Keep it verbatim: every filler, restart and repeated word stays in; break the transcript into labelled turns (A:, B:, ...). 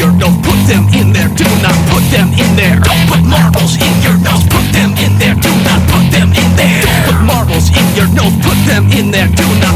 A: your nose, put them in there. Do not put them in there. Don't put marbles in your nose, put them in there. Do not put them in there. Don't put marbles in your nose, put them in there. Do not